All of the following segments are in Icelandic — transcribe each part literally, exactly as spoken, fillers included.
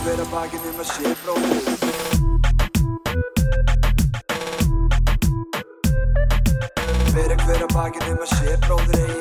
hver að baki nema sé bróðir Fyrir hver að baki nema sé bróðir eigi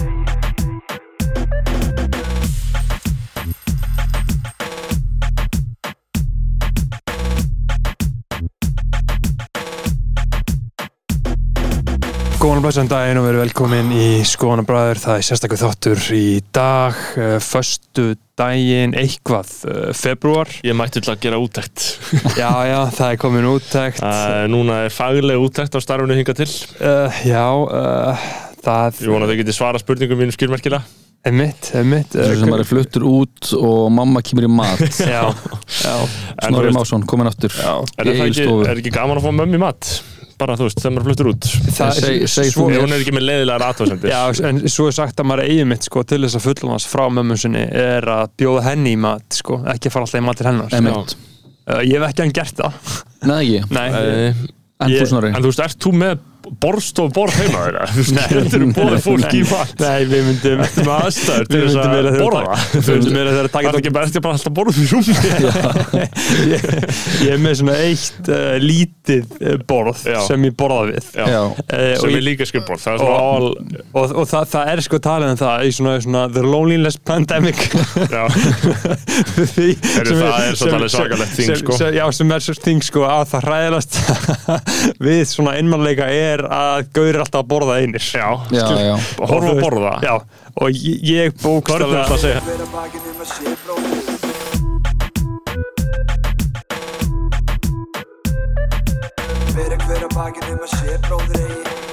Góðan og blessaðan daginn og verið velkomin í Skoðanabræður. Það er sérstakur þáttur í dag, uh, föstudaginn eitthvað, uh, febrúar. Ég mætti til að gera úttekt. Já, já, það er komin úttekt. Uh, núna er fagleg úttekt á starfinu hingað til. Uh, já, uh, það... Ég vona að þau geti svara spurningum mínum skilmerkilega. Einmitt, einmitt. Þessu sem bara fluttur út og mamma kemur í mat. Já, já. Snorri Másson, komin aftur. Já. Er það ekki, er ekki gaman að fá mömmu í mat? Bara, þú veist, þegar maður fluttur út. Það, seg, seg svo, hún er ekki með leiðilegar athugasemdir. Já, en svo er sagt að maður eigi mitt, sko, til þess að fullorðast frá mömmu sinni er að bjóða henni í mat, sko, ekki fara alltaf í mat til hennar. Einmitt. Uh, ég hef ekki hann gert það. Nei, ekki. Nei. Uh, En ég, þú Snorri? En þú veist, ert þú með borðstof borð heima þeirra? Þú veist, þetta eru bóðið fólki í mat. Nei, við myndum Þetta með aðstæður til þess að borða. Við myndum meira þegar að taka Það er ekki bara, bara alltaf borðum í rúmi. ég, ég er með svona eitt uh, lítið uh, borð Já. sem ég borða við. Já. Já. Uh, Sem er líka skilborð. Það er svona all... Og, og, og það, það er sko talið um það í svona, svona The Loneliness Pandemic. Já. Því, Heru, það er svo talið svakalegt þing, sko. Sem, já, sem er svo þing, sko, að það hræðilegast við svona einmannleika er að gauðir alltaf að borða einir. Já. Já, já. Horfa að borða. Já, og ég, ég Hvað er bókstaflega... þetta að segja? hver að baki nema sé bróðir Fyrir hver að baki nema sé bróðir eigi